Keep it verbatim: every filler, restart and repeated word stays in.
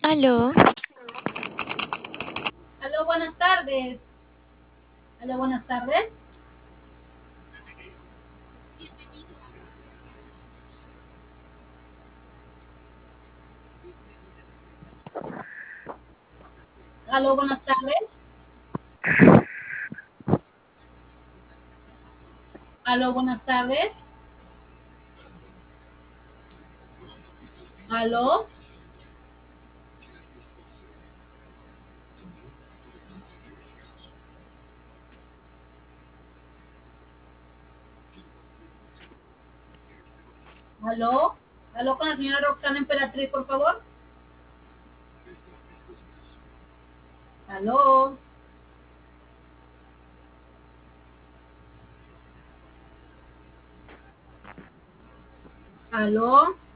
Aló, Aló, buenas tardes. Aló, buenas tardes. Aló, buenas tardes. Aló, buenas tardes. Aló, aló. Aló con la señora Roxana Emperatriz, por favor. Aló, aló.